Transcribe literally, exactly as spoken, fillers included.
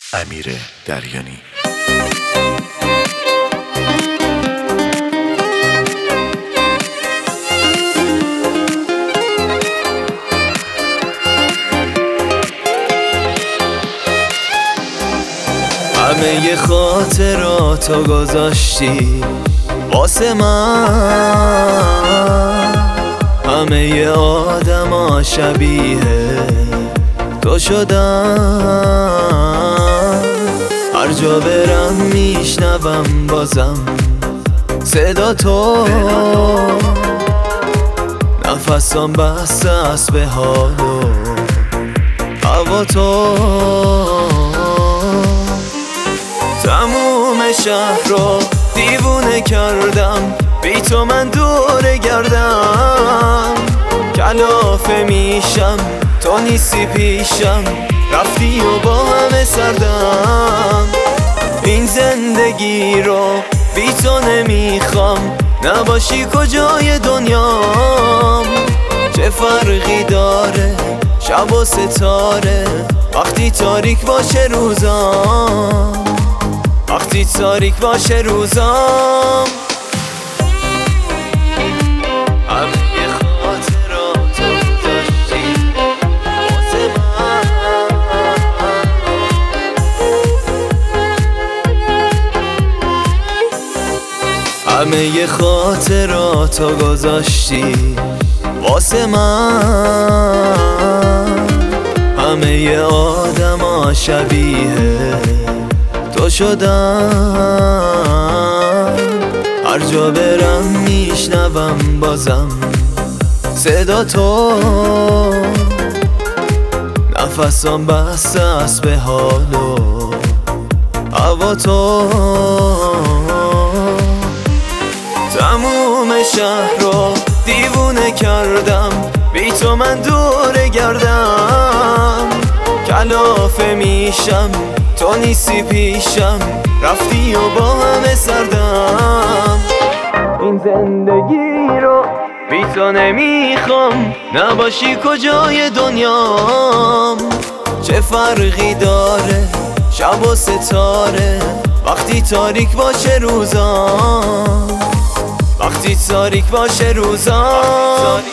امیر دریانی. همه خاطراتو گذاشتی واسه من، همه آدما شبیه تو شدن. هر جا برم میشنوم بازم صدا تو، نفسم بسته است به حال و هوا تو. تموم شهر رو دیوونه کردم، بی تو من دور گردم. کلافه میشم تو نیستی پیشم، رفتی و با همه سردم. این زندگی رو بی تو نمیخوام، نباشی کجای دنیام. چه فرقی داره شب و ستاره وقتی تاریک باشه روزام، وقتی تاریک باشه روزام. همه خاطراتو داشتی واسه من، همه خاطراتو گذاشتی واسه من. همه آدما شبیه تو شدن. هر جا برم میشنوم بازم صدا تو، نفسم بسته است به حال و هوا تو. تموم شهر رو دیوونه کردم، بی تو من دور گردم. کلافه میشم تو نیستی پیشم، رفتی و با همه سردم. این زندگی رو بی تو نمیخوام، نباشی کجای دنیام. چه فرقی داره شب و ستاره وقتی تاریک باشه روزام، وقتی تاریک باشه روزام.